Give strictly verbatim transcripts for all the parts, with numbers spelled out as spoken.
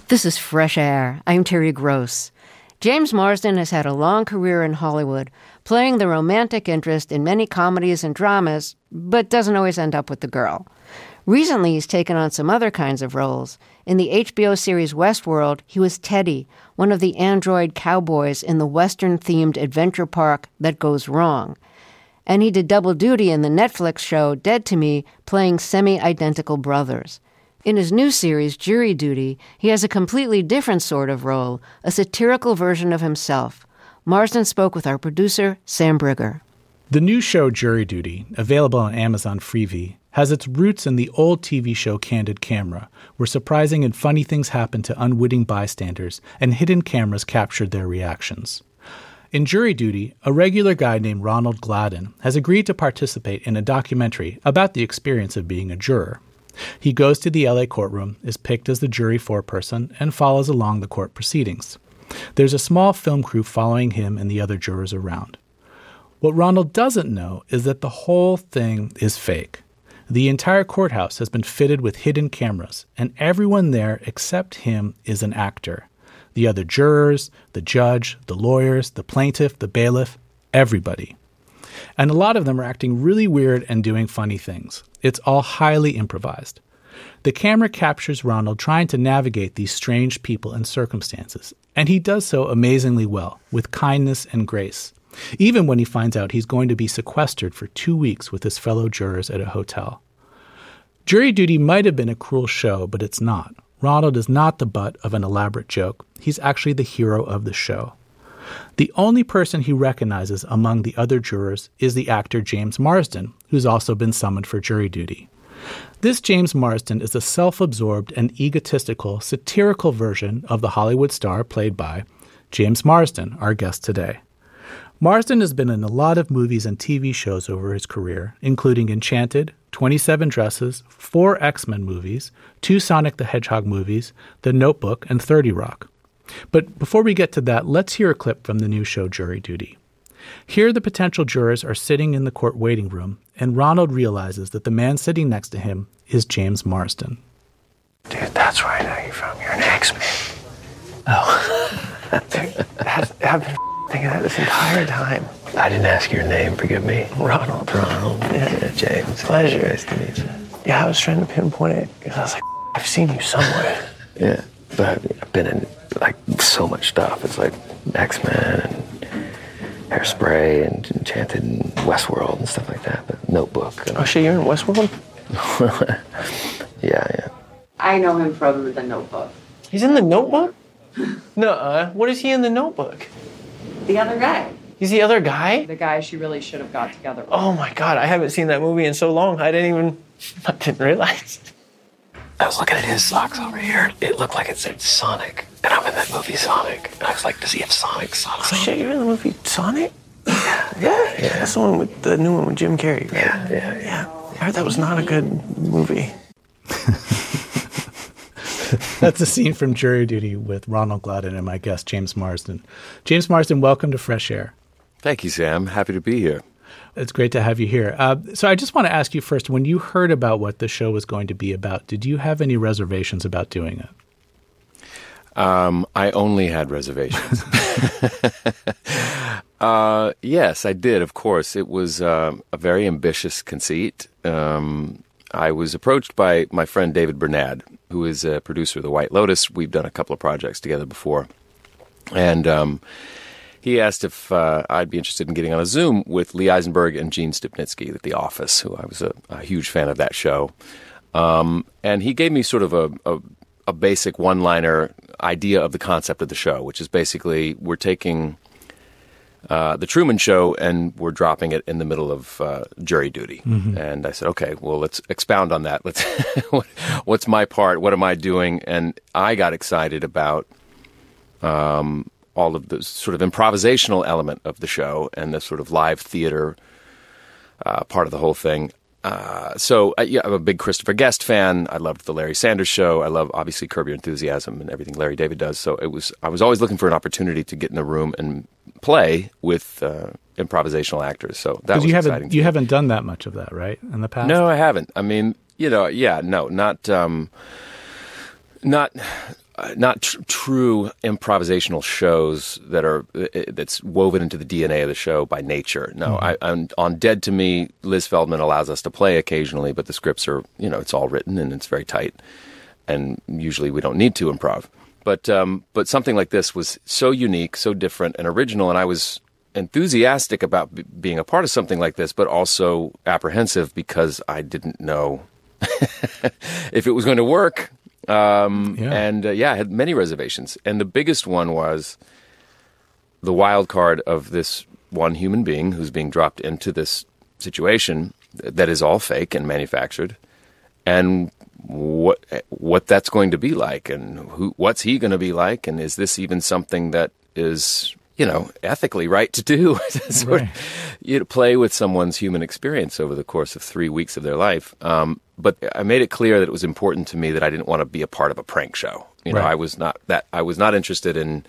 This is Fresh Air. I'm Terry Gross. James Marsden has had a long career in Hollywood, playing the romantic interest in many comedies and dramas, but doesn't always end up with the girl. Recently, he's taken on some other kinds of roles. In the H B O series Westworld, he was Teddy, one of the android cowboys in the Western-themed adventure park that goes wrong. And he did double duty in the Netflix show Dead to Me, playing semi-identical brothers. In his new series, Jury Duty, he has a completely different sort of role, a satirical version of himself. Marsden spoke with our producer, Sam Brigger. The new show Jury Duty, available on Amazon Freevee, has its roots in the old T V show Candid Camera, where surprising and funny things happened to unwitting bystanders and hidden cameras captured their reactions. In Jury Duty, a regular guy named Ronald Gladden has agreed to participate in a documentary about the experience of being a juror. He goes to the L A courtroom, is picked as the jury foreperson, and follows along the court proceedings. There's a small film crew following him and the other jurors around. What Ronald doesn't know is that the whole thing is fake. The entire courthouse has been fitted with hidden cameras, and everyone there except him is an actor. The other jurors, the judge, the lawyers, the plaintiff, the bailiff, everybody. And a lot of them are acting really weird and doing funny things. It's all highly improvised. The camera captures Ronald trying to navigate these strange people and circumstances, and he does so amazingly well, with kindness and grace, even when he finds out he's going to be sequestered for two weeks with his fellow jurors at a hotel. Jury Duty might have been a cruel show, but it's not. Ronald is not the butt of an elaborate joke. He's actually the hero of the show. The only person he recognizes among the other jurors is the actor James Marsden, who's also been summoned for jury duty. This James Marsden is a self-absorbed and egotistical, satirical version of the Hollywood star played by James Marsden, our guest today. Marsden has been in a lot of movies and T V shows over his career, including Enchanted, twenty-seven Dresses, four X-Men movies, two Sonic the Hedgehog movies, The Notebook, and thirty Rock. But before we get to that, let's hear a clip from the new show Jury Duty. Here, the potential jurors are sitting in the court waiting room, and Ronald realizes that the man sitting next to him is James Marsden. Dude, that's where I know you from. You're an X-Man. Oh. Dude, I've been thinking that this entire time. I didn't ask your name, forgive me. Ronald. Ronald. Yeah, yeah James. Pleasure. Nice to meet you. Yeah, I was trying to pinpoint it because I was like, I've seen you somewhere. Yeah, but I've been in like so much stuff. It's like X-Men and Hairspray and Enchanted and Westworld and stuff like that. But Notebook. And oh shit, you're in Westworld? yeah, yeah. I know him from The Notebook. He's in The Notebook? Nuh-uh. What is he in The Notebook? The other guy. He's the other guy? The guy she really should have got together with. Oh my god, I haven't seen that movie in so long. I didn't even, I didn't realize. I was looking at his socks over here. It looked like it said Sonic. And I'm in that movie Sonic. And I was like, does he have Sonic socks on? Oh shit, you're in the movie Sonic? Yeah, yeah, yeah. That's the one with the new one with Jim Carrey, right? Yeah, yeah, yeah. Yeah. I heard that was not a good movie. That's a scene from Jury Duty with Ronald Gladden and my guest, James Marsden. James Marsden, welcome to Fresh Air. Thank you, Sam. Happy to be here. It's great to have you here. Uh, so I just want to ask you first, when you heard about what the show was going to be about, did you have any reservations about doing it? Um, I only had reservations. uh, yes, I did, of course. It was uh, a very ambitious conceit. Um, I was approached by my friend David Bernad, who is a producer of The White Lotus. We've done a couple of projects together before. And um, he asked if uh, I'd be interested in getting on a Zoom with Lee Eisenberg and Gene Stupnitsky at The Office, who I was a, a huge fan of that show. Um, and he gave me sort of a, a, a basic one-liner idea of the concept of the show, which is basically we're taking uh, the Truman Show and we're dropping it in the middle of uh, jury duty. Mm-hmm. And I said, okay, well, let's expound on that. Let's what, what's my part? What am I doing? And I got excited about um, all of the sort of improvisational element of the show and the sort of live theater uh, part of the whole thing. Uh, so, uh, yeah, I'm a big Christopher Guest fan. I loved the Larry Sanders Show. I love, obviously, Curb Your Enthusiasm and everything Larry David does. So it was, I was always looking for an opportunity to get in a room and play with uh, improvisational actors. So that was you exciting. Haven't, you haven't done that much of that, right, in the past? No, I haven't. I mean, you know, yeah, no, not, um, not uh, not tr- true improvisational shows that are uh, that's woven into the D N A of the show by nature. No, mm-hmm. I, I'm, on Dead to Me, Liz Feldman allows us to play occasionally, but the scripts are, you know, it's all written and it's very tight, and usually we don't need to improv. But um, but something like this was so unique, so different and original, and I was enthusiastic about b- being a part of something like this, but also apprehensive because I didn't know if it was going to work. Um, yeah. And uh, yeah, I had many reservations. And the biggest one was the wild card of this one human being who's being dropped into this situation that is all fake and manufactured, and what what that's going to be like, and who what's he going to be like, and is this even something that is, you know, ethically right to do? sort right. of, you know, play with someone's human experience over the course of three weeks of their life. Um, but I made it clear that it was important to me that I didn't want to be a part of a prank show. You know, right. I was not that I was not interested in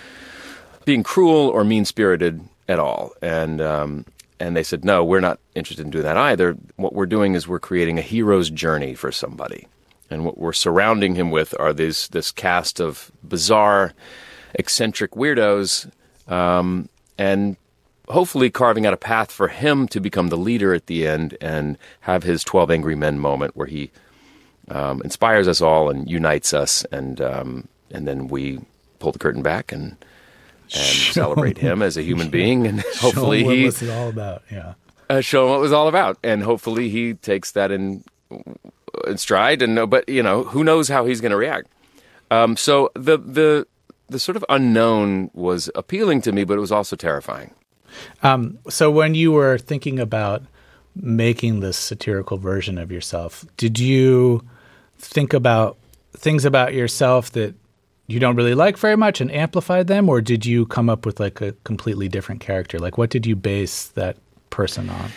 being cruel or mean-spirited at all. And um, and they said, no, we're not interested in doing that either. What we're doing is we're creating a hero's journey for somebody. And what we're surrounding him with are these this cast of bizarre, eccentric weirdos, um, and hopefully carving out a path for him to become the leader at the end and have his twelve Angry Men moment where he um, inspires us all and unites us, and um, and then we pull the curtain back and and celebrate him as a human being, and hopefully show him what he was it all about. Yeah, uh, show him what it was all about, and hopefully he takes that in, in stride. And but you know, who knows how he's going to react. Um, so the the the sort of unknown was appealing to me, but it was also terrifying. Um, so when you were thinking about making this satirical version of yourself, did you think about things about yourself that you don't really like very much and amplified them, or did you come up with like a completely different character? Like, what did you base that person on?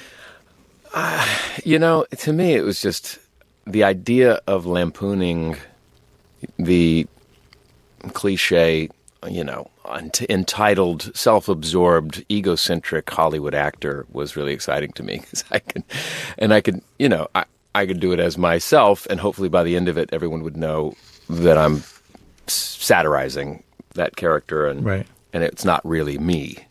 Uh, you know, to me, it was just the idea of lampooning the cliche, you know, entitled, self-absorbed, egocentric Hollywood actor was really exciting to me, because I could, and I could, you know, I, I could do it as myself, and hopefully by the end of it, everyone would know that I'm satirizing that character, and right. and it's not really me.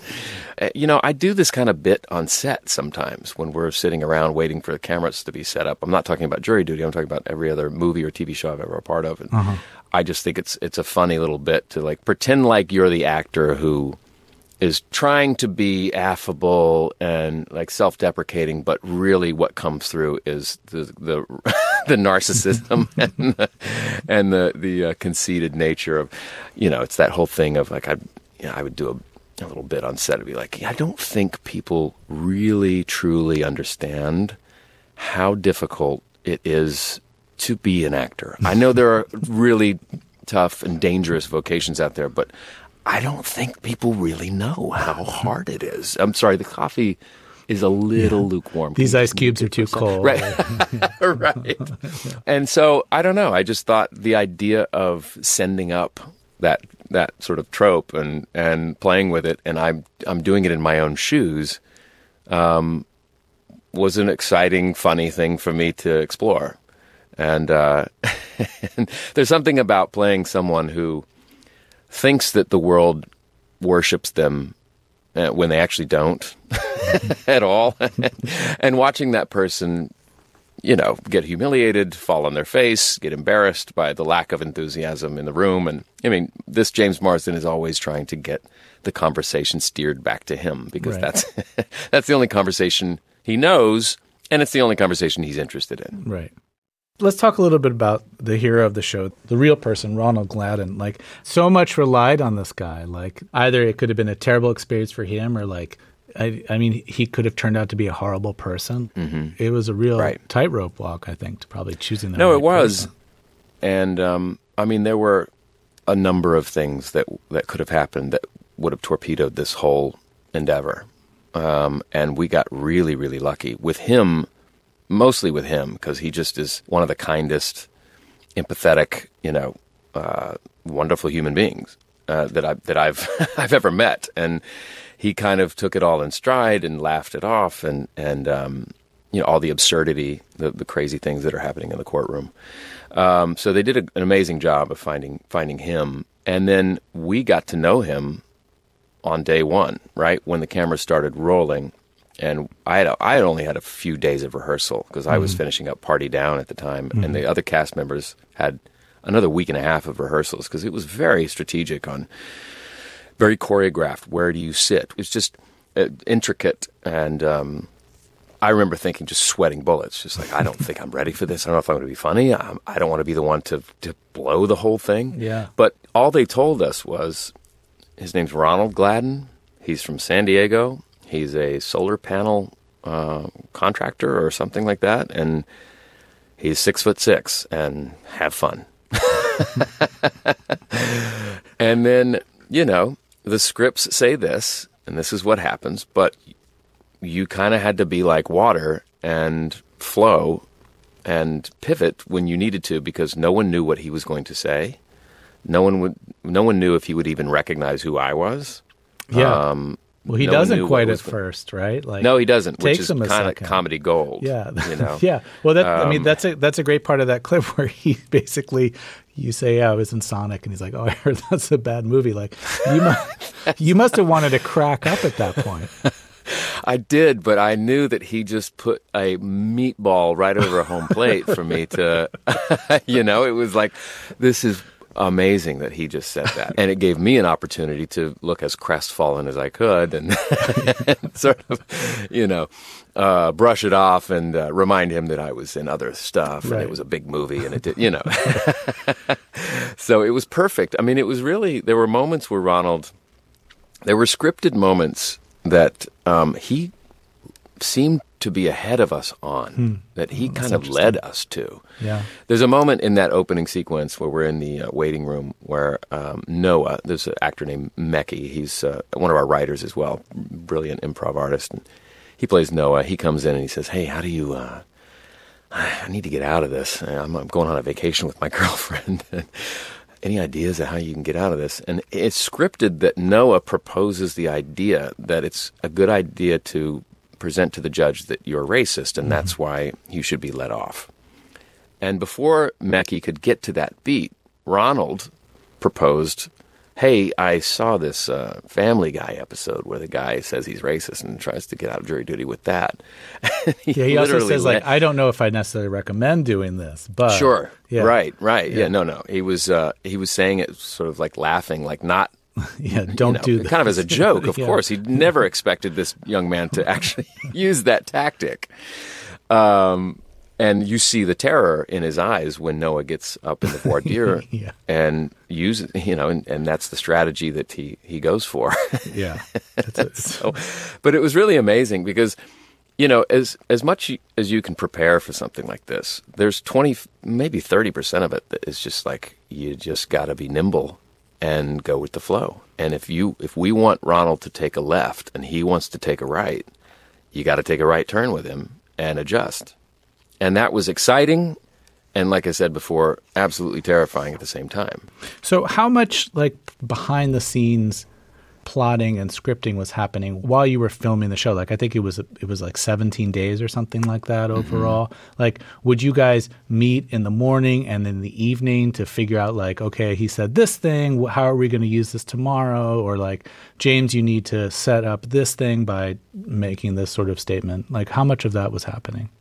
You know, I do this kind of bit on set sometimes when we're sitting around waiting for the cameras to be set up. I'm not talking about Jury Duty. I'm talking about every other movie or T V show I've ever been a part of. And uh-huh. I just think it's it's a funny little bit to like pretend like you're the actor who is trying to be affable and like self-deprecating, but really what comes through is the the, the narcissism and the, and the the uh, conceited nature of, you know, it's that whole thing of like I you know, I would do a a little bit on set and be like, I don't think people really truly understand how difficult it is to be an actor. I know there are really tough and dangerous vocations out there, but I don't think people really know how hard it is. I'm sorry, the coffee is a little yeah. lukewarm. These ice cubes are too cold. Right. Right. And so, I don't know. I just thought the idea of sending up that that sort of trope and, and playing with it, and I'm I'm doing it in my own shoes, um, was an exciting, funny thing for me to explore. And, uh, and there's something about playing someone who thinks that the world worships them uh, when they actually don't at all, and watching that person, you know, get humiliated, fall on their face, get embarrassed by the lack of enthusiasm in the room. And I mean, this James Marsden is always trying to get the conversation steered back to him, because right. that's that's the only conversation he knows, and it's the only conversation he's interested in. Right. Let's talk a little bit about the hero of the show, the real person, Ronald Gladden. Like, so much relied on this guy. Like, either it could have been a terrible experience for him, or like, I, I mean, he could have turned out to be a horrible person. Mm-hmm. It was a real right. tightrope walk, I think, to probably choosing the no, right it was. person. And, um, I mean, there were a number of things that that could have happened that would have torpedoed this whole endeavor. Um, and we got really, really lucky with him, mostly with him, because he just is one of the kindest, empathetic, you know, uh, wonderful human beings uh, that I that I've I've ever met. And he kind of took it all in stride and laughed it off, and and um, you know, all the absurdity, the, the crazy things that are happening in the courtroom. Um, so they did a, an amazing job of finding finding him. And then we got to know him on day one, right, when the camera started rolling. And I had, I had only had a few days of rehearsal because I was mm-hmm. finishing up Party Down at the time, mm-hmm. and the other cast members had another week and a half of rehearsals because it was very strategic, on very choreographed. Where do you sit? It's just uh, intricate, and um, I remember thinking, just sweating bullets, just like, I don't think I'm ready for this. I don't know if I'm going to be funny. I, I don't want to be the one to to blow the whole thing. Yeah. But all they told us was, his name's Ronald Gladden. He's from San Diego. He's a solar panel uh, contractor or something like that, and he's six foot six. And have fun. And then, you know, the scripts say this, and this is what happens, but you kind of had to be like water and flow and pivot when you needed to, because no one knew what he was going to say. No one would. No one knew if he would even recognize who I was. Yeah. Um, Well, he no doesn't quite at going... first, right? Like, no, he doesn't, which is kind of comedy gold. Yeah, you know. yeah. Well, that um, I mean, that's a that's a great part of that clip where he basically, you say, "Yeah, I was in Sonic," and he's like, "Oh, I heard that's a bad movie." Like, you must you must have wanted to crack up at that point. I did, but I knew that he just put a meatball right over a home plate for me to, you know, it was like, this is amazing that he just said that. And it gave me an opportunity to look as crestfallen as I could and, and sort of, you know, uh, brush it off and uh, remind him that I was in other stuff and right. it was a big movie and it did, you know. So it was perfect. I mean, it was really, there were moments where Ronald, there were scripted moments that um, he seemed to be ahead of us on, hmm. that he That's kind of led us to. Yeah. There's a moment in that opening sequence where we're in the uh, waiting room where um, Noah, there's an actor named Mekki, he's uh, one of our writers as well, brilliant improv artist, and he plays Noah. He comes in and he says, "Hey, how do you, uh, I need to get out of this. I'm, I'm going on a vacation with my girlfriend. Any ideas of how you can get out of this?" And it's scripted that Noah proposes the idea that it's a good idea to present to the judge that you're racist, and mm-hmm. that's why you should be let off. And before Mekki could get to that beat, Ronald proposed, "Hey, I saw this uh, Family Guy episode where the guy says he's racist and tries to get out of jury duty with that." he yeah, he also says, let- like, "I don't know if I necessarily recommend doing this, but..." Sure, yeah. right, right. Yeah. Yeah, no, no. He was uh, he was saying it sort of like laughing, like not... Yeah, don't you know, do that. Kind of as a joke, of yeah. course. He never expected this young man to actually use that tactic. Um, and you see the terror in his eyes when Noah gets up in the voir dire yeah. and uses, you know, and, and that's the strategy that he, he goes for. Yeah. That's it. So, but it was really amazing because, you know, as as much as you can prepare for something like this, there's twenty, maybe thirty percent of it that is just like, you just got to be nimble and go with the flow. And if you if we want Ronald to take a left and he wants to take a right, you got to take a right turn with him and adjust. And that was exciting and, like I said before, absolutely terrifying at the same time. So how much, like, behind the scenes plotting and scripting was happening while you were filming the show? Like, I think it was it was like seventeen days or something like that overall. Mm-hmm. Like, would you guys meet in the morning and in the evening to figure out, like, okay, he said this thing, how are we going to use this tomorrow? Or like, James, you need to set up this thing by making this sort of statement. Like, how much of that was happening?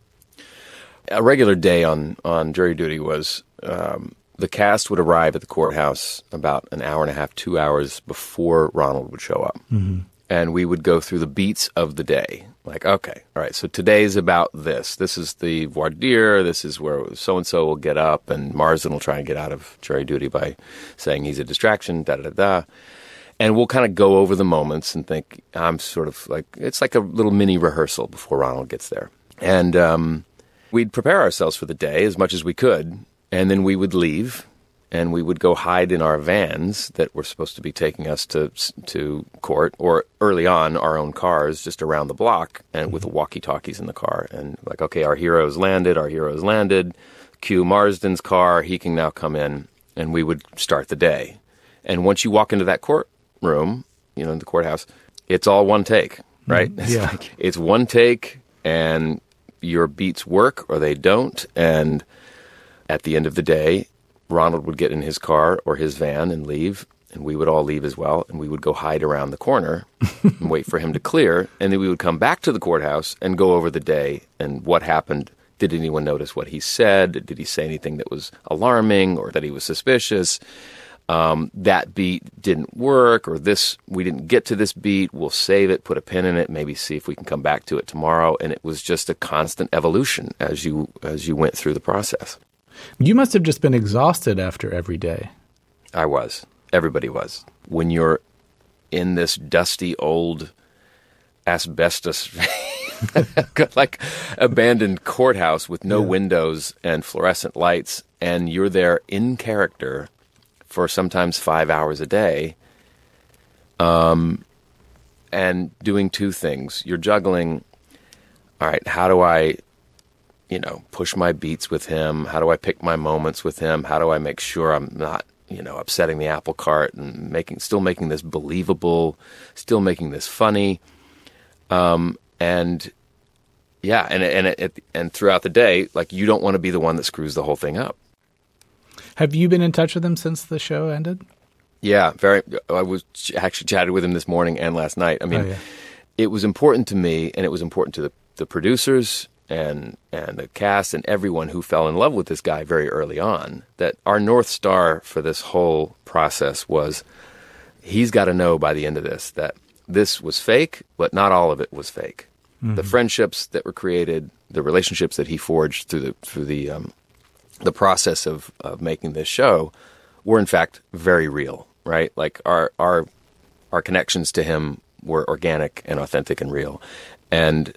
A regular day on, on jury duty was um, the cast would arrive at the courthouse about an hour and a half, two hours before Ronald would show up. Mm-hmm. And we would go through the beats of the day. Like, okay, all right, so today's about this. This is the voir dire. This is where so-and-so will get up, and Marsden will try and get out of jury duty by saying he's a distraction, da-da-da-da. And we'll kind of go over the moments and think, I'm sort of like, it's like a little mini rehearsal before Ronald gets there. And um, we'd prepare ourselves for the day as much as we could. And then we would leave, and we would go hide in our vans that were supposed to be taking us to to court, or early on, our own cars just around the block, and with the walkie-talkies in the car. And like, okay, our hero's landed, our hero's landed. Cue Marsden's car, he can now come in, and we would start the day. And once you walk into that courtroom, you know, in the courthourthouse, it's all one take, right? Mm-hmm. It's yeah. like, it's one take, and your beats work or they don't. And at the end of the day, Ronald would get in his car or his van and leave, and we would all leave as well, and we would go hide around the corner and wait for him to clear, and then we would come back to the courthouse and go over the day and what happened. Did anyone notice what he said? Did he say anything that was alarming or that he was suspicious? Um, that beat didn't work, or this, we didn't get to this beat. We'll save it, put a pin in it, maybe see if we can come back to it tomorrow. And it was just a constant evolution as you as you went through the process. You must have just been exhausted after every day. I was. Everybody was. When you're in this dusty old asbestos, like abandoned courthouse with no yeah. windows and fluorescent lights, and you're there in character for sometimes five hours a day, um, and doing two things. You're juggling, all right, how do I, you know, push my beats with him? How do I pick my moments with him? How do I make sure I'm not, you know, upsetting the apple cart and making, still making this believable, still making this funny? Um, and yeah, and, and, and, and throughout the day, like, you don't want to be the one that screws the whole thing up. Have you been in touch with him since the show ended? Yeah, very. I was actually chatted with him this morning and last night. I mean, oh, yeah. It was important to me, and it was important to the, the producers and and the cast and everyone who fell in love with this guy very early on, that our North Star for this whole process was, he's got to know by the end of this that this was fake, but not all of it was fake. Mm-hmm. The friendships that were created, the relationships that he forged through the through the um, the process of, of making this show were in fact very real, right? Like our, our, our connections to him were organic and authentic and real. And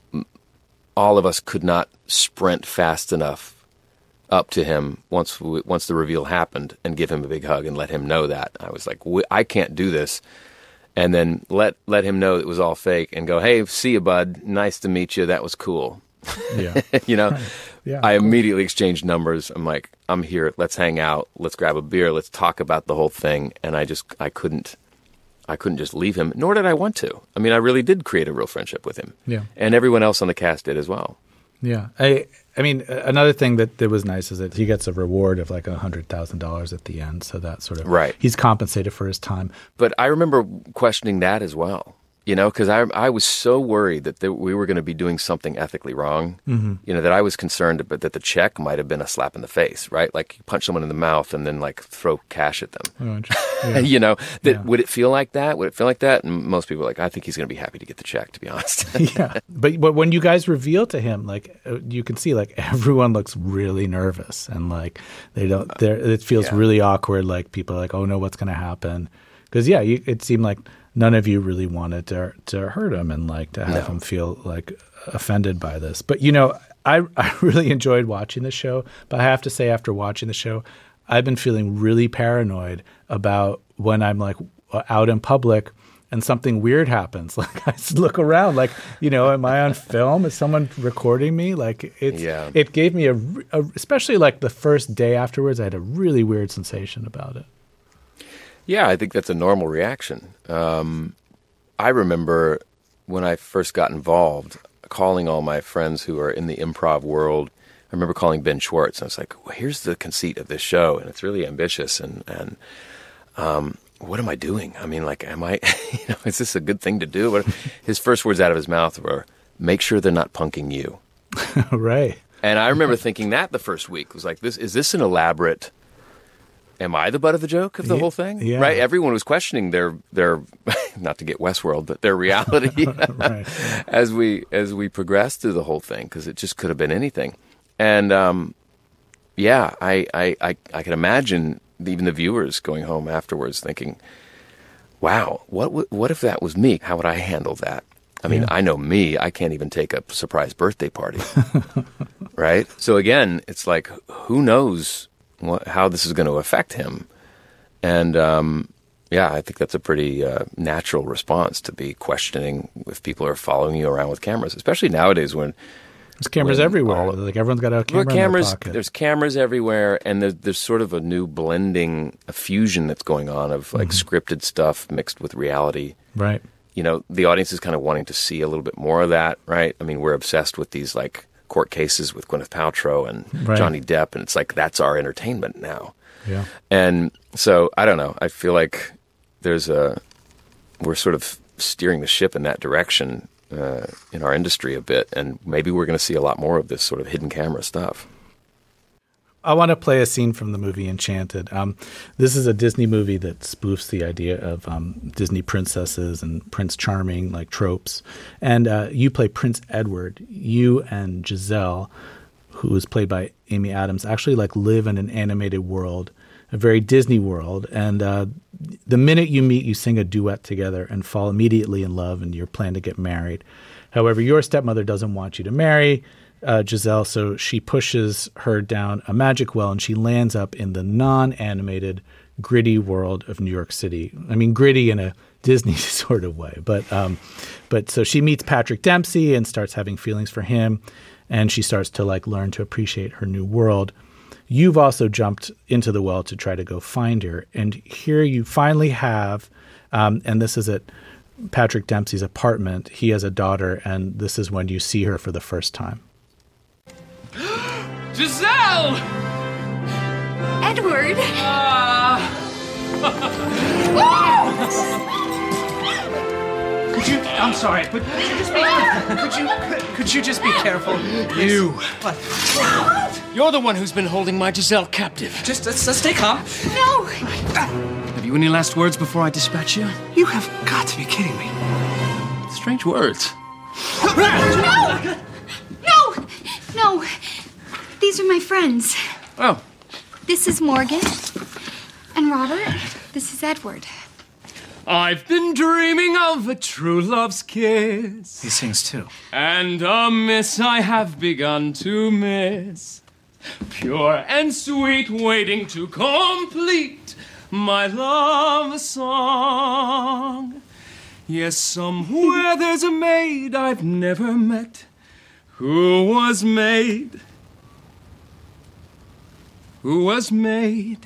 all of us could not sprint fast enough up to him once, we, once the reveal happened and give him a big hug and let him know that. I was like, I can't do this. And then let, let him know it was all fake and go, hey, see you, bud. Nice to meet you. That was cool. Yeah. you know, right. yeah, I cool. immediately exchanged numbers. I'm like, I'm here. Let's hang out. Let's grab a beer. Let's talk about the whole thing. And I just, I couldn't, I couldn't just leave him, nor did I want to. I mean, I really did create a real friendship with him. Yeah. And everyone else on the cast did as well. Yeah. I, I mean, another thing that, that was nice is that he gets a reward of like one hundred thousand dollars at the end. So that sort of, right. he's compensated for his time. But I remember questioning that as well. You know, because I I was so worried that th- we were going to be doing something ethically wrong, mm-hmm. you know, that I was concerned but that the check might have been a slap in the face, right? Like you punch someone in the mouth and then like throw cash at them. Oh, yeah. you know, that yeah. would it feel like that? Would it feel like that? And most people are like, I think he's going to be happy to get the check, to be honest. yeah. But, but when you guys reveal to him, like you can see like everyone looks really nervous and like they don't, they're, it feels yeah. really awkward. Like people are like, oh no, what's going to happen? Because yeah, you, it seemed like none of you really wanted to to hurt him and like to have no. him feel like offended by this. But you know, I I really enjoyed watching the show. But I have to say, after watching the show, I've been feeling really paranoid about when I'm like out in public and something weird happens. Like I look around, like you know, am I on film? Is someone recording me? Like it's yeah. it gave me a, a especially like the first day afterwards, I had a really weird sensation about it. Yeah, I think that's a normal reaction. Um, I remember when I first got involved, calling all my friends who are in the improv world. I remember calling Ben Schwartz. And I was like, well, here's the conceit of this show, and it's really ambitious. And, and um, what am I doing? I mean, like, am I, you know, is this a good thing to do? But his first words out of his mouth were, make sure they're not punking you. Right. And I remember thinking that the first week was like, this is this an elaborate... Am I the butt of the joke of the yeah, whole thing? Yeah. Right? Everyone was questioning their their not to get Westworld, but their reality right. as we as we progressed through the whole thing, because it just could have been anything. And um, yeah, I, I I I can imagine even the viewers going home afterwards thinking, "Wow, what w- what if that was me? How would I handle that?" I mean, yeah. I know me. I can't even take a surprise birthday party, right? So again, it's like, who knows what, how this is going to affect him? And um, yeah, I think that's a pretty uh, natural response to be questioning if people are following you around with cameras, especially nowadays when there's cameras everywhere. All, like everyone's got a camera cameras, in their pocket. There's cameras everywhere, and there's, there's sort of a new blending, a fusion that's going on of like mm-hmm. scripted stuff mixed with reality. Right. You know, the audience is kind of wanting to see a little bit more of that, right? I mean, we're obsessed with these like court cases with Gwyneth Paltrow and Right. Johnny Depp, and it's like that's our entertainment now. Yeah. And so I don't know. I feel like there's a we're sort of steering the ship in that direction uh, in our industry a bit, and maybe we're going to see a lot more of this sort of hidden camera stuff. I want to play a scene from the movie Enchanted. Um, this is a Disney movie that spoofs the idea of um, Disney princesses and Prince Charming, like tropes. And uh, you play Prince Edward. You and Giselle, who is played by Amy Adams, actually like live in an animated world, a very Disney world. And uh, the minute you meet, you sing a duet together and fall immediately in love, and you're planning to get married. However, your stepmother doesn't want you to marry uh, Giselle, so she pushes her down a magic well, and she lands up in the non-animated, gritty world of New York City. I mean, gritty in a Disney sort of way. But um, but so she meets Patrick Dempsey and starts having feelings for him, and she starts to like learn to appreciate her new world. You've also jumped into the well to try to go find her. And here you finally have, um, and this is at Patrick Dempsey's apartment. He has a daughter, and this is when you see her for the first time. Giselle! Edward! Uh... could you, I'm sorry, but could you just be, could you, could, could you just be careful? You. What? You're the one who's been holding my Giselle captive. Just, let's, let's stay calm. No! Have you any last words before I dispatch you? You have got to be kidding me. Strange words. No! No! No! These are my friends. Oh. This is Morgan. And Robert. This is Edward. I've been dreaming of a true love's kiss. He sings too. And a miss I have begun to miss. Pure and sweet, waiting to complete my love song. Yes, somewhere there's a maid I've never met who was made, who was made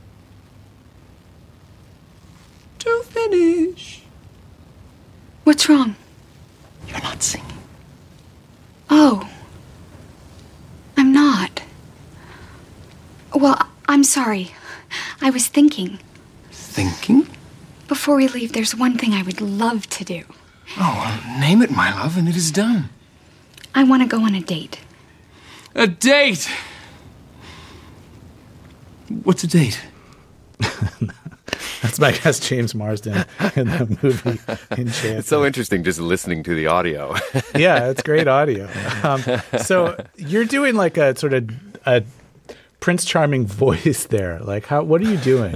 to finish. What's wrong? You're not singing. Oh. I'm not. Well, I'm sorry. I was thinking. Thinking? Before we leave, there's one thing I would love to do. Oh, well, name it, my love, and it is done. I want to go on a date. A date? What's a date? That's my guest, James Marsden, in the movie Enchanted. It's so interesting just listening to the audio. Yeah, it's great audio. Um, so you're doing like a sort of a Prince Charming voice there. Like, how? What are you doing?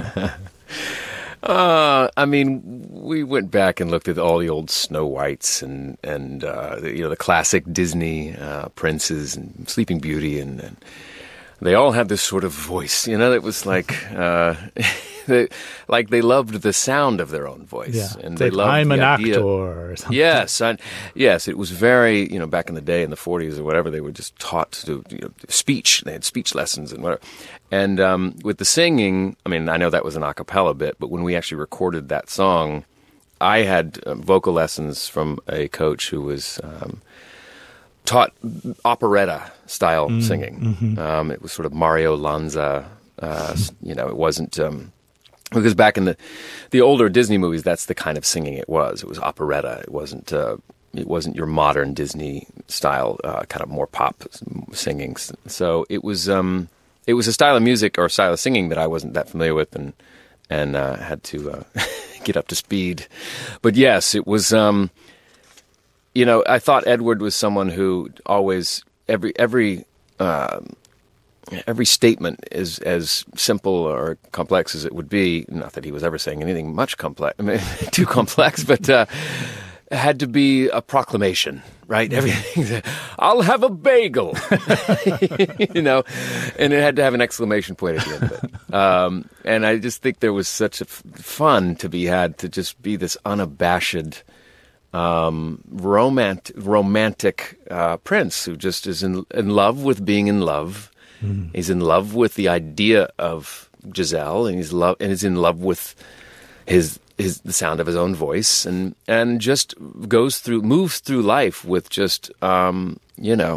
Uh, I mean, we went back and looked at all the old Snow Whites and and uh, the, you know the classic Disney uh, princes and Sleeping Beauty, and, and they all had this sort of voice, you know, that was like, uh, they, like they loved the sound of their own voice, Yeah. and It's they like, loved I'm the an idea. actor or something. Yes, and yes, it was very, you know, back in the day in the forties or whatever, they were just taught to do you know, speech. They had speech lessons and whatever. And um, with the singing, I mean, I know that was an a cappella bit, but when we actually recorded that song, I had uh, vocal lessons from a coach who was um, taught operetta style Mm, singing. mhm. Um, it was sort of Mario Lanza. Uh, you know, it wasn't. Um, Because back in the the older Disney movies, that's the kind of singing it was. It was operetta. It wasn't uh, it wasn't your modern Disney style uh, kind of more pop singing. So it was um, it was a style of music or a style of singing that I wasn't that familiar with, and and uh, had to uh, get up to speed. But yes, it was. Um, you know, I thought Edward was someone who always every every. Um, Every statement is as simple or complex as it would be. Not that he was ever saying anything much complex, I mean, too complex, but uh, had to be a proclamation, right? Everything. I'll have a bagel, you know, and it had to have an exclamation point at the end of it. Um, and I just think there was such a f- fun to be had to just be this unabashed, um, romant- romantic uh, prince who just is in, in love with being in love. Mm. He's in love with the idea of Giselle, and he's love and is in love with his his the sound of his own voice, and and just goes through, moves through life with just um, you know,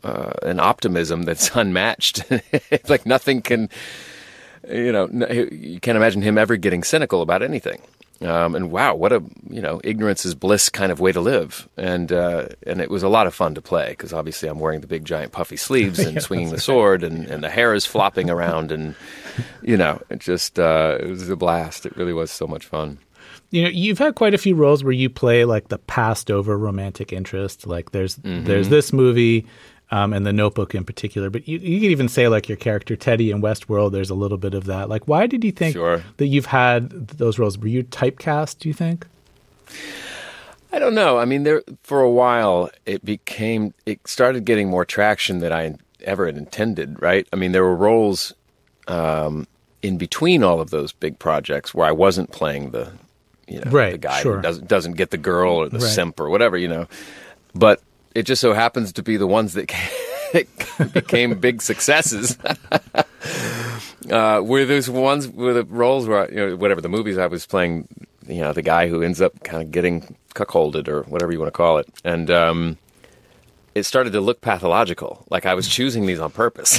uh, an optimism that's unmatched. It's like nothing can, you know, you can't imagine him ever getting cynical about anything. Um, and wow, what a, you know, ignorance is bliss kind of way to live. And uh, and it was a lot of fun to play because obviously I'm wearing the big giant puffy sleeves and Yeah, swinging the that's sword and, and the hair is flopping around and, you know, it just, uh, it was a blast. It really was so much fun. You know, you've had quite a few roles where you play like the passed over romantic interest. Like there's Mm-hmm. there's this movie um, and The Notebook in particular. But you, you could even say like your character Teddy in Westworld, there's a little bit of that. Like why did you think Sure. that you've had those roles? Were you typecast, do you think? I don't know. I mean, there for a while it became it started getting more traction than I ever had intended. Right? I mean, there were roles um, in between all of those big projects where I wasn't playing the you know Right, the guy sure. who doesn't doesn't get the girl or the Right. simp or whatever you know, but it just so happens to be the ones that became big successes. uh, were those ones were the roles where I, you know whatever the movies I was playing. You know, the guy who ends up kind of getting cuckolded or whatever you want to call it. And um, it started to look pathological, like I was choosing these on purpose.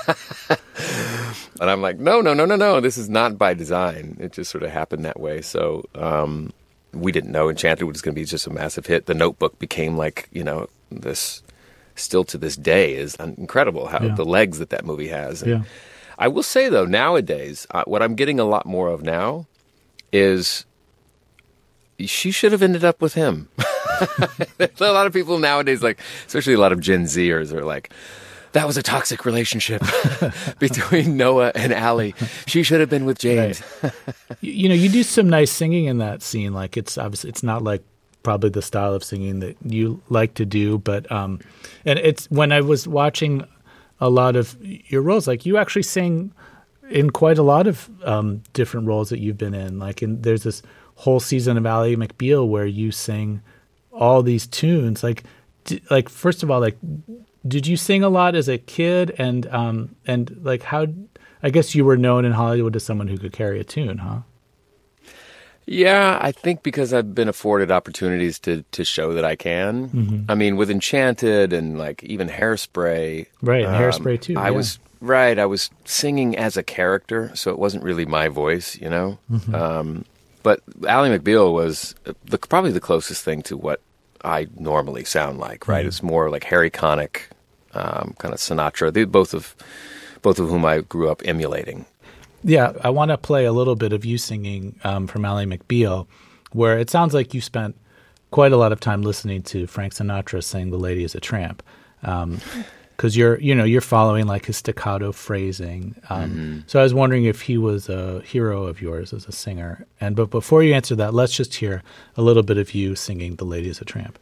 And I'm like, no, no, no, no, no, this is not by design. It just sort of happened that way. So um, we didn't know Enchanted was going to be just a massive hit. The Notebook became like, you know, this, still to this day is incredible how Yeah. the legs that that movie has. And Yeah. I will say, though, nowadays, uh, what I'm getting a lot more of now is she should have ended up with him. There's a lot of people nowadays, like, especially a lot of Gen Zers, are like, that was a toxic relationship between Noah and Allie. She should have been with James. you, you know, you do some nice singing in that scene. Like it's obviously it's not like probably the style of singing that you like to do, but um, and it's when I was watching a lot of your roles, like you actually sing in quite a lot of um, different roles that you've been in. Like in, there's this whole season of Ally McBeal where you sing all these tunes. Like, d- like first of all, like. Did you sing a lot as a kid, and um, and like how? I guess you were known in Hollywood as someone who could carry a tune, huh? Yeah, I think because I've been afforded opportunities to to show that I can. Mm-hmm. I mean, with Enchanted and like even Hairspray, Right, and um, Hairspray too. I yeah. was right. I was singing as a character, so it wasn't really my voice, you know. Mm-hmm. Um, but Ally McBeal was the, probably the closest thing to what I normally sound like. Right, Mhm. it's more like Harry Connick, um, kind of Sinatra. They both of both of whom I grew up emulating. Yeah, I want to play a little bit of you singing um, from Ally McBeal, where it sounds like you spent quite a lot of time listening to Frank Sinatra sing "The Lady Is a Tramp," because um, you're, you know, you're following like his staccato phrasing. Um, Mm-hmm. So I was wondering if he was a hero of yours as a singer. And but before you answer that, let's just hear a little bit of you singing "The Lady Is a Tramp."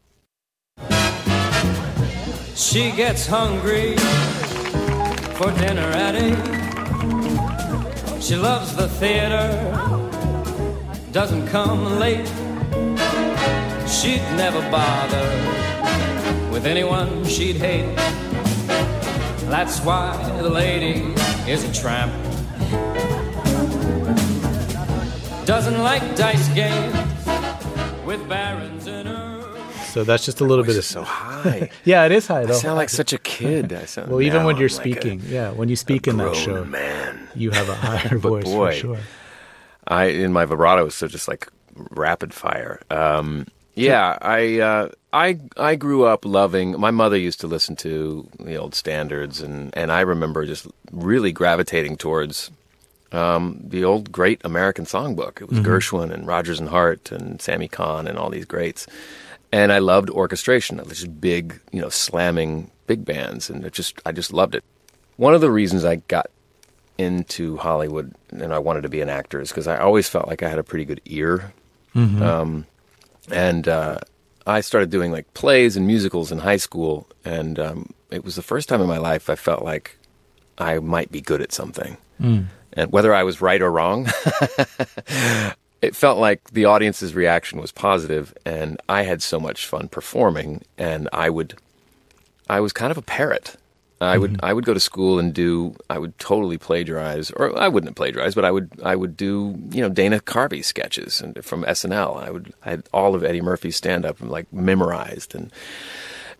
She gets hungry for dinner at eight. She loves the theater, doesn't come late. She'd never bother with anyone she'd hate. That's why the lady is a tramp. Doesn't like dice games with barons in her. So that's just a little bit of so high. Yeah, it is high. I Though. sound like such a kid. I sound Well, even now when you're I'm like a- speaking, yeah, when you speak in that grown show, man. you have a higher But voice boy, for sure. I in my vibrato is so just like rapid fire. Um, yeah, I uh, I I grew up loving. My mother used to listen to the old standards, and and I remember just really gravitating towards um, the old great American songbook. It was Mhm. Gershwin and Rodgers and Hart and Sammy Kahn and all these greats. And I loved orchestration, just big, you know, slamming big bands, and it just I just loved it. One of the reasons I got into Hollywood and I wanted to be an actor is because I always felt like I had a pretty good ear. Mhm. Um, and uh, I started doing like plays and musicals in high school, and um, it was the first time in my life I felt like I might be good at something. Mm. And whether I was right or wrong, it felt like the audience's reaction was positive, and I had so much fun performing, and I would, I was kind of a parrot. I would, I would go to school and do, I would totally plagiarize, or I wouldn't plagiarize, but I would, I would do, you know, Dana Carvey sketches and from S N L. I would, I had all of Eddie Murphy's stand-up like memorized, and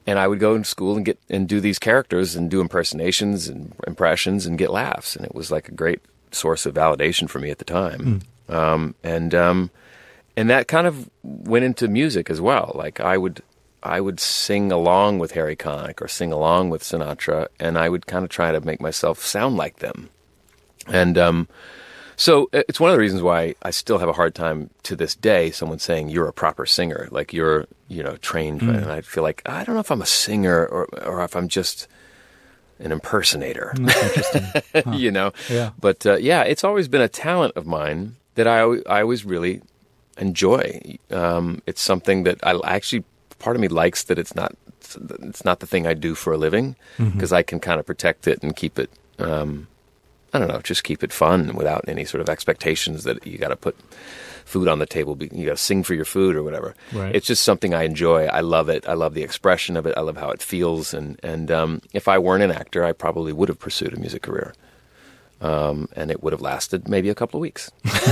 and I would go to school and get and do these characters and do impersonations and impressions and get laughs, and it was like a great source of validation for me at the time. Mm. Um, and um, and that kind of went into music as well. Like I would I would sing along with Harry Connick or sing along with Sinatra, and I would kind of try to make myself sound like them. And um, so it's one of the reasons why I still have a hard time to this day, someone saying you're a proper singer, like you're, you know, trained. Mm. And I feel like, I don't know if I'm a singer or, or if I'm just an impersonator, That's interesting. Huh. you know? Yeah. But uh, yeah, it's always been a talent of mine that I, I always really enjoy. Um, it's something that I actually, part of me likes that it's not, it's not the thing I do for a living, because mm-hmm. I can kind of protect it and keep it, um, I don't know, just keep it fun without any sort of expectations that you got to put food on the table, you got to sing for your food or whatever. Right. It's just something I enjoy. I love it. I love the expression of it. I love how it feels. And, and um, if I weren't an actor, I probably would have pursued a music career. Um, and it would have lasted maybe a couple of weeks.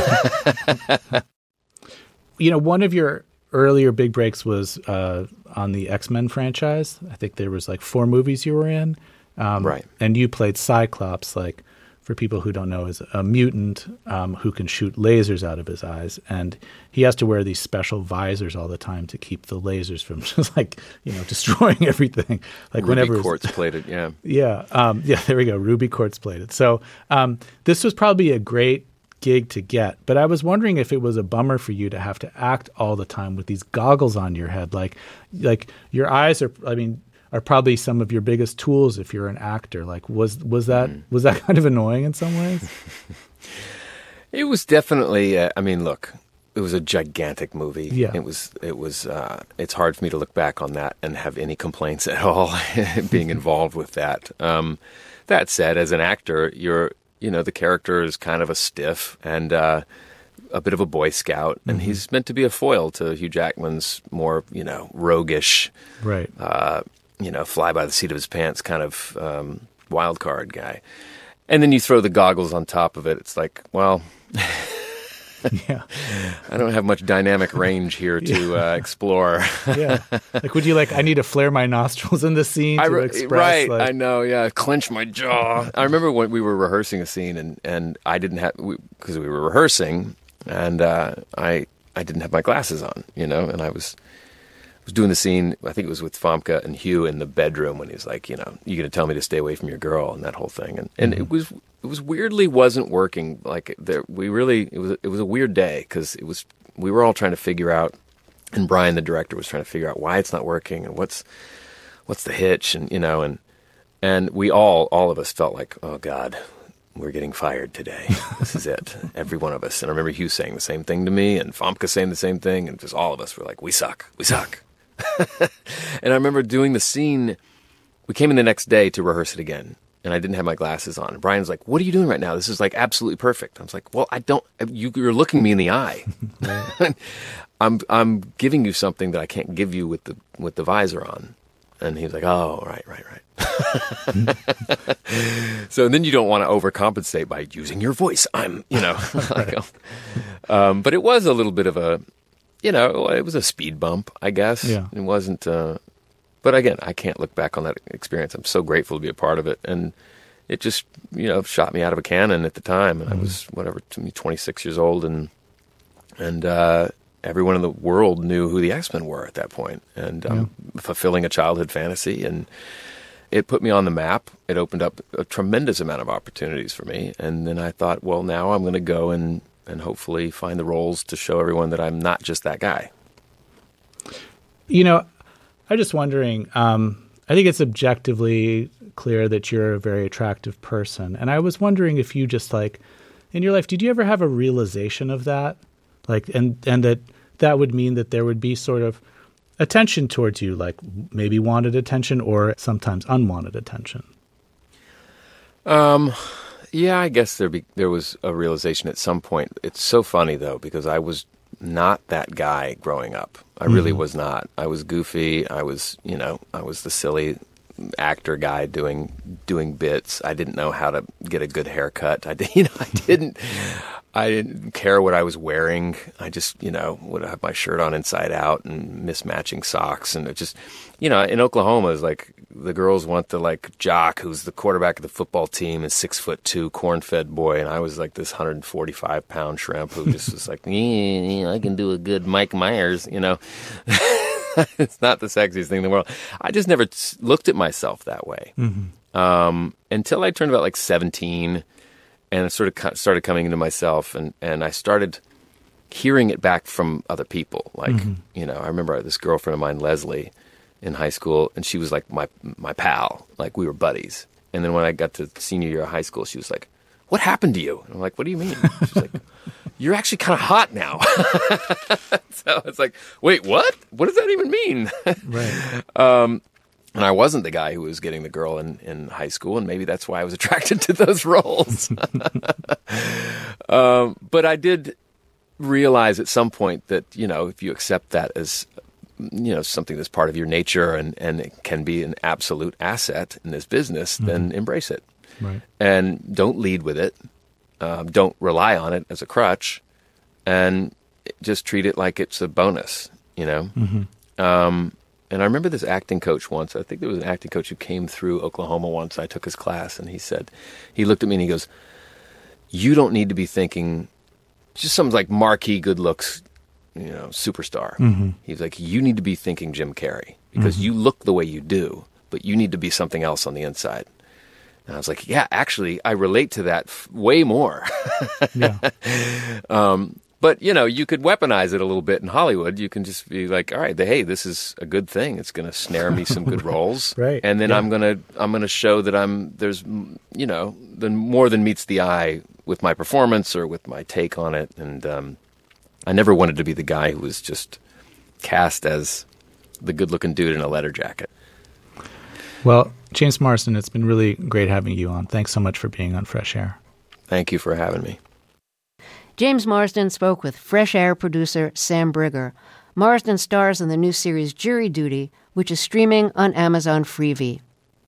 You know, one of your earlier big breaks was uh, on the X-Men franchise. I think there was like four movies you were in. Um, right. And you played Cyclops, like, for people who don't know, is a mutant um, who can shoot lasers out of his eyes. And he has to wear these special visors all the time to keep the lasers from just like, you know, destroying everything. Like Ruby whenever quartz plated, yeah. Yeah. Um, yeah, there we go. Ruby quartz plated. So um, this was probably a great gig to get. But I was wondering if it was a bummer for you to have to act all the time with these goggles on your head. Like, like your eyes are, I mean, are probably some of your biggest tools if you're an actor. Like, was was that mm. was that kind of annoying in some ways? It was definitely. Uh, I mean, look, it was a gigantic movie. Yeah. It was. It was. Uh, it's hard for me to look back on that and have any complaints at all being involved with that. Um, that said, as an actor, you're, you know, the character is kind of a stiff and uh, a bit of a Boy Scout, mm-hmm. and he's meant to be a foil to Hugh Jackman's more, you know, roguish, right. Uh, you know, fly by the seat of his pants kind of um, wild card guy. And then you throw the goggles on top of it. It's like, well, yeah, I don't have much dynamic range here to uh, explore. Yeah. Like, would you like, I need to flare my nostrils in the scene to I re- express? Right, like... I know, yeah, clench my jaw. I remember when we were rehearsing a scene and, and I didn't have, because we, we were rehearsing and uh, I I didn't have my glasses on, you know, and I was... was doing the scene, I think it was with Famke and Hugh in the bedroom when he's like, you know, you're going to tell me to stay away from your girl and that whole thing. And and mm-hmm. it was it was weirdly wasn't working. Like there, we really, it was it was a weird day because it was, we were all trying to figure out, and Brian, the director, was trying to figure out why it's not working and what's what's the hitch, and, you know, and and we all, all of us felt like, oh God, we're getting fired today. This is it. Every one of us. And I remember Hugh saying the same thing to me and Famke saying the same thing, and just all of us were like, we suck, we suck. And I remember doing the scene. We came in the next day to rehearse it again, and I didn't have my glasses on. And Brian's like, what are you doing right now? This is like absolutely perfect. I was like, well, I don't, you, you're looking me in the eye. I'm, I'm giving you something that I can't give you with the, with the visor on. And he was like, oh, right, right, right. So then you don't want to overcompensate by using your voice. I'm, you know, like, um, but it was a little bit of a, you know, it was a speed bump, I guess. Yeah. It wasn't, uh, but again, I can't look back on that experience. I'm so grateful to be a part of it. And it just, you know, shot me out of a cannon at the time. And mm-hmm. I was, whatever, twenty-six years old. And, and, uh, everyone in the world knew who the X-Men were at that point. And um, yeah. fulfilling a childhood fantasy. And it put me on the map. It opened up a tremendous amount of opportunities for me. And then I thought, well, now I'm going to go and, and hopefully find the roles to show everyone that I'm not just that guy. You know, I'm just wondering, um, I think it's objectively clear that you're a very attractive person. And I was wondering if you just like, in your life, did you ever have a realization of that? Like, and, and that that would mean that there would be sort of attention towards you, like maybe wanted attention or sometimes unwanted attention? Um, yeah, I guess there be, there was a realization at some point. It's so funny though, because I was not that guy growing up. I really mm-hmm. was not. I was goofy. I was, you know, I was the silly actor guy doing doing bits. I didn't know how to get a good haircut. I did, you know, I didn't. I didn't care what I was wearing. I just, you know, would have my shirt on inside out and mismatching socks. And it just, you know, in Oklahoma, it's like the girls want the, like, jock who's the quarterback of the football team and six foot two, corn-fed boy. And I was like this one hundred forty-five pound shrimp who just was like, yeah, I can do a good Mike Myers, you know. It's not the sexiest thing in the world. I just never t- looked at myself that way Mm-hmm. um, until I turned about like seventeen, and it sort of co- started coming into myself, and, and I started hearing it back from other people. Like, Mhm. you know, I remember this girlfriend of mine, Leslie, in high school, and she was like my my pal. Like, we were buddies. And then when I got to senior year of high school, she was like, "What happened to you?" And I'm like, "What do you mean?" She's like, "You're actually kind of hot now." So it's like, wait, what? What does that even mean? Right. Um, and I wasn't the guy who was getting the girl in, in high school, and maybe that's why I was attracted to those roles. um, but I did realize at some point that, you know, if you accept that as, you know, something that's part of your nature and, and it can be an absolute asset in this business, mm-hmm. then embrace it. Right. And don't lead with it. Um, don't rely on it as a crutch, and just treat it like it's a bonus, you know? Mm-hmm. Um, and I remember this acting coach once. I think there was an acting coach who came through Oklahoma once. I took his class, and he said, he looked at me and he goes, "You don't need to be thinking just some like marquee good looks, you know, superstar." Mm-hmm. He's like, "You need to be thinking Jim Carrey, because Mm-hmm. you look the way you do, but you need to be something else on the inside." And I was like, yeah, actually, I relate to that f- way more. Yeah. um, but, you know, you could weaponize it a little bit in Hollywood. You can just be like, all right, hey, this is a good thing. It's going to snare me some good roles. Right. And then Yeah. I'm going to I'm going to show that I'm there's, you know, the more than meets the eye with my performance or with my take on it. And um, I never wanted to be the guy who was just cast as the good-looking dude in a leather jacket. Well, James Marsden, it's been really great having you on. Thanks so much for being on Fresh Air. Thank you for having me. James Marsden spoke with Fresh Air producer Sam Brigger. Marsden stars in the new series Jury Duty, which is streaming on Amazon Freevee.